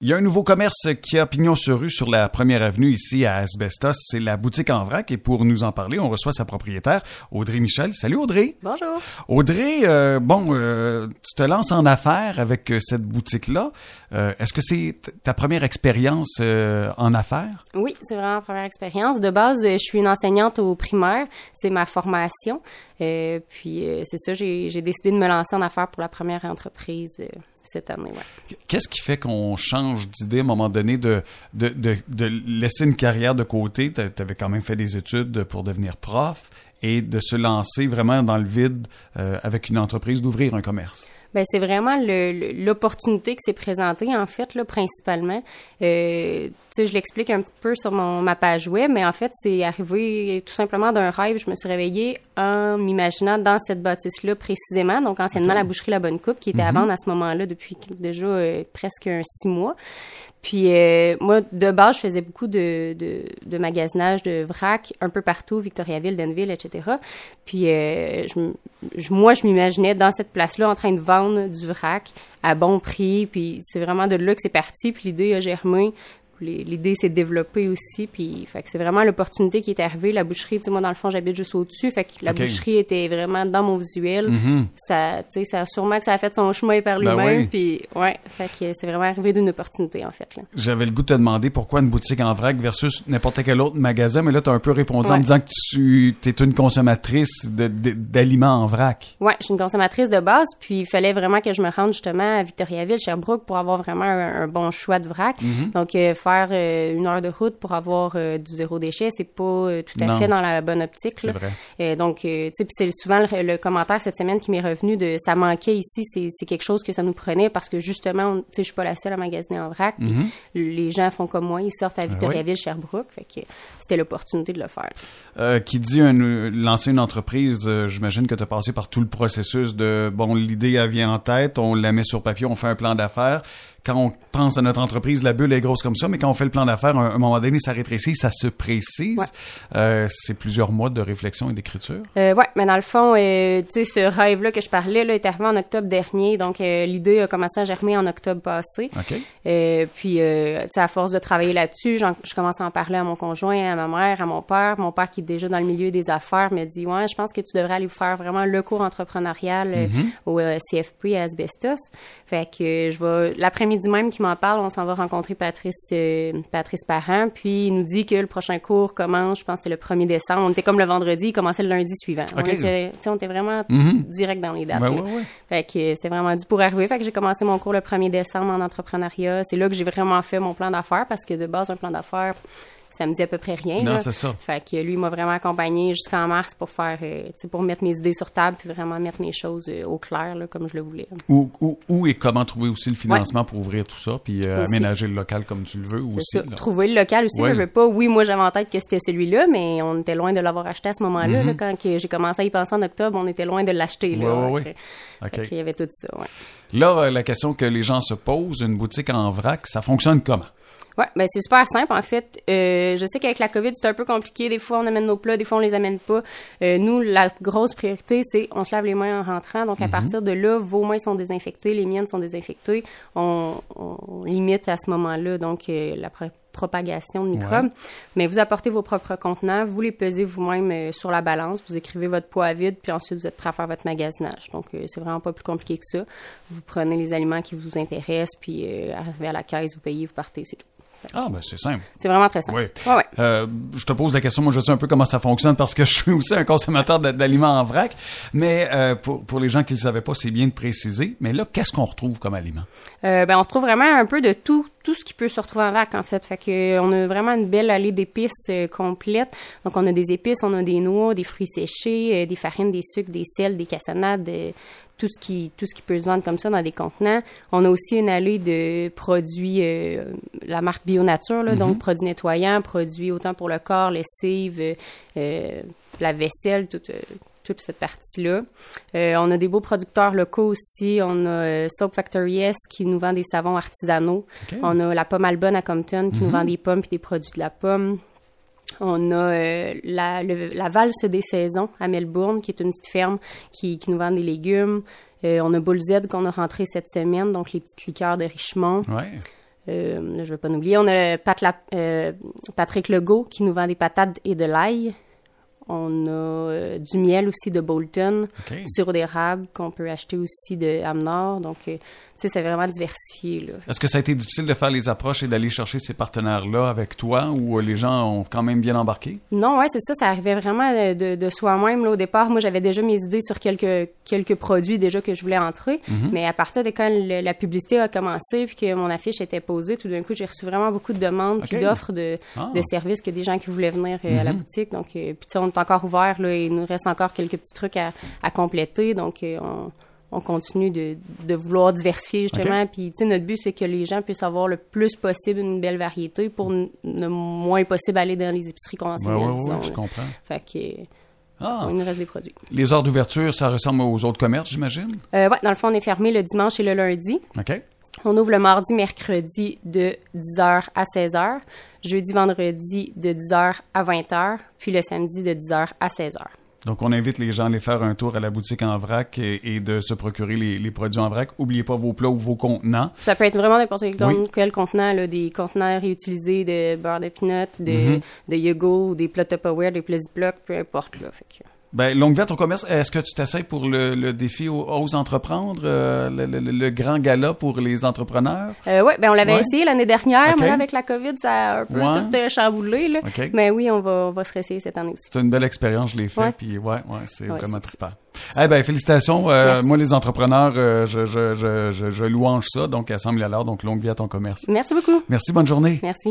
Il y a un nouveau commerce qui a pignon sur rue sur la première avenue ici à Asbestos. C'est la boutique en vrac et pour nous en parler, on reçoit sa propriétaire, Audrey Michel. Salut Audrey. Bonjour. Audrey, tu te lances en affaires avec cette boutique-là. Est-ce que c'est ta première expérience en affaires? Oui, c'est vraiment ma première expérience. De base, je suis une enseignante au primaire. C'est ma formation. Puis c'est ça, j'ai décidé de me lancer en affaires pour la première entreprise cette année. Ouais. Qu'est-ce qui fait qu'on change d'idée à un moment donné de laisser une carrière de côté? Tu avais quand même fait des études pour devenir prof et de se lancer vraiment dans le vide avec une entreprise, d'ouvrir un commerce. Ben c'est vraiment l'opportunité qui s'est présentée en fait là principalement. Tu sais, je l'explique un petit peu sur ma page web, mais en fait c'est arrivé tout simplement d'un rêve. Je me suis réveillée en m'imaginant dans cette bâtisse-là précisément, donc anciennement la boucherie La Bonne Coupe, qui était à vendre à ce moment-là depuis déjà presque 6 mois. Puis moi, de base, je faisais beaucoup de magasinage de vrac un peu partout, Victoriaville, Denville, etc. Puis moi, je m'imaginais dans cette place-là en train de vendre du vrac à bon prix. Puis c'est vraiment de là que c'est parti. Puis l'idée a germé. L'idée s'est développée aussi, puis fait que c'est vraiment l'opportunité qui est arrivée. La boucherie, tu sais, moi, dans le fond, j'habite juste au-dessus, fait que la boucherie était vraiment dans mon visuel. Ça, tu sais, ça sûrement que ça a fait son chemin par lui-même, puis ouais, fait que c'est vraiment arrivé d'une opportunité, en fait, là. J'avais le goût de te demander pourquoi une boutique en vrac versus n'importe quel autre magasin, mais là, tu as un peu répondu en me disant que tu es une consommatrice d'aliments en vrac. Ouais, je suis une consommatrice de base, puis il fallait vraiment que je me rende justement à Victoriaville, Sherbrooke, pour avoir vraiment un bon choix de vrac. Donc, faire 1 heure de route pour avoir du zéro déchet, c'est pas tout à fait dans la bonne optique. C'est vrai. Donc, tu sais, puis c'est souvent le commentaire cette semaine qui m'est revenu de ça manquait ici, c'est quelque chose que ça nous prenait parce que justement, tu sais, je suis pas la seule à magasiner en vrac. Les gens font comme moi, ils sortent à Victoriaville, Sherbrooke, fait que c'était l'opportunité de le faire. Qui dit lancer une entreprise, j'imagine que tu as passé par tout le processus de, bon, l'idée, elle vient en tête, on la met sur papier, on fait un plan d'affaires. Quand on pense à notre entreprise, la bulle est grosse comme ça, mais quand on fait le plan d'affaires, à un moment donné, ça rétrécit, ça se précise. Ouais. C'est plusieurs mois de réflexion et d'écriture. Ouais, mais dans le fond, tu sais, ce rêve-là que je parlais, là, est arrivé en octobre dernier, donc l'idée a commencé à germer en octobre passé. Okay. Puis, tu sais, à force de travailler là-dessus, je commence à en parler à mon conjoint, à ma mère, à mon père. Mon père, qui est déjà dans le milieu des affaires, me dit « Ouais, je pense que tu devrais aller faire vraiment le cours entrepreneurial au CFP à Asbestos. » Fait que je vais l'après-midi même qui m'en parle, on s'en va rencontrer Patrice Parent, puis il nous dit que le prochain cours commence, je pense que c'est le 1er décembre. On était comme le vendredi, il commençait le lundi suivant. Okay. On était vraiment direct dans les dates. Ouais. Fait que c'était vraiment dû pour arriver. Fait que j'ai commencé mon cours le 1er décembre en entrepreneuriat. C'est là que j'ai vraiment fait mon plan d'affaires parce que de base, un plan d'affaires, ça me dit à peu près rien. Non, là. C'est ça. Fait que lui, il m'a vraiment accompagné jusqu'en mars pour faire, pour mettre mes idées sur table puis vraiment mettre mes choses au clair, là, comme je le voulais. Où et comment trouver aussi le financement pour ouvrir tout ça puis aménager le local comme tu le veux aussi. Ça. Trouver le local aussi, je veux pas. Oui, moi, j'avais en tête que c'était celui-là, mais on était loin de l'avoir acheté à ce moment-là. Là, quand j'ai commencé à y penser en octobre, on était loin de l'acheter. Okay. Il y avait tout ça, Là, la question que les gens se posent, une boutique en vrac, ça fonctionne comment? Ouais, ben c'est super simple en fait. Je sais qu'avec la COVID, c'est un peu compliqué. Des fois, on amène nos plats, des fois, on les amène pas. Nous, la grosse priorité, c'est on se lave les mains en rentrant. Donc, à partir de là, vos mains sont désinfectées, les miennes sont désinfectées. On limite à ce moment-là, donc, la propagation de microbes. Ouais. Mais vous apportez vos propres contenants, vous les pesez vous-même sur la balance, vous écrivez votre poids à vide, puis ensuite, vous êtes prêt à faire votre magasinage. Donc, c'est vraiment pas plus compliqué que ça. Vous prenez les aliments qui vous intéressent, puis arrivez à la caisse, vous payez, vous partez, c'est tout. Ah, ben c'est simple. C'est vraiment très simple. Oui. Ouais. Je te pose la question, moi je sais un peu comment ça fonctionne parce que je suis aussi un consommateur d'aliments en vrac, mais pour les gens qui ne le savaient pas, c'est bien de préciser. Mais là, qu'est-ce qu'on retrouve comme aliment? On retrouve vraiment un peu de tout ce qui peut se retrouver en vrac, en fait. Fait que on a vraiment une belle allée d'épices complète. Donc, on a des épices, on a des noix, des fruits séchés, des farines, des sucres, des sels, des cassonades, tout ce qui peut se vendre comme ça dans des contenants. On a aussi une allée de produits, la marque Bio Nature, là, donc produits nettoyants, produits autant pour le corps, lessive, la vaisselle, toute cette partie-là. On a des beaux producteurs locaux aussi. On a Soap Factory S qui nous vend des savons artisanaux. Okay. On a la Pomme Albonne à Compton qui nous vend des pommes et des produits de la pomme. On a la Valse des Saisons à Melbourne, qui est une petite ferme qui nous vend des légumes. On a Bull Z qu'on a rentré cette semaine, donc les petites liqueurs de Richemont. Ouais. Là, je vais pas en oublier. On a Patrick Legault qui nous vend des patates et de l'ail. On a du miel aussi de Bolton, du sirop d'érable qu'on peut acheter aussi de Amnor. Donc, tu sais, c'est vraiment diversifié, là. Est-ce que ça a été difficile de faire les approches et d'aller chercher ces partenaires-là avec toi ou les gens ont quand même bien embarqué? Non, ouais, c'est ça. Ça arrivait vraiment de soi-même, là, au départ. Moi, j'avais déjà mes idées sur quelques produits déjà que je voulais entrer. Mais à partir de quand la publicité a commencé puis que mon affiche était posée, tout d'un coup, j'ai reçu vraiment beaucoup de demandes puis d'offres de services, que des gens qui voulaient venir à la boutique. Donc, puis tu sais, on est encore ouvert, là, et il nous reste encore quelques petits trucs à compléter. Donc, on continue de vouloir diversifier, justement. Puis, tu sais, notre but, c'est que les gens puissent avoir le plus possible une belle variété pour le moins possible aller dans les épiceries conventionnelles, disons. Oui, je comprends. Fait que... il nous reste des produits. Les heures d'ouverture, ça ressemble aux autres commerces, j'imagine? Oui, dans le fond, on est fermé le dimanche et le lundi. OK. On ouvre le mardi, mercredi de 10h à 16h, jeudi, vendredi de 10h à 20h, puis le samedi de 10h à 16h. Donc, on invite les gens à aller faire un tour à la boutique en vrac et de se procurer les produits en vrac. N'oubliez pas vos plats ou vos contenants. Ça peut être vraiment n'importe quel contenant, là, des contenants réutilisés de beurre de peanut, de yogourt, des plats Tupperware, des plats Ziploc, peu importe, là. Fait que... Ben, Longue Vie à ton commerce, est-ce que tu t'essayes pour le défi Ose entreprendre, le grand gala pour les entrepreneurs? Oui, ben on l'avait essayé l'année dernière, mais avec la COVID, ça a un peu tout chamboulé, là. Mais oui, on va se réessayer cette année aussi. C'est une belle expérience, je l'ai fait, puis c'est vraiment trippant. Eh ben, félicitations. Moi, les entrepreneurs, je louange ça, donc assemble alors, donc longue vie à ton commerce. Merci beaucoup. Merci, bonne journée. Merci.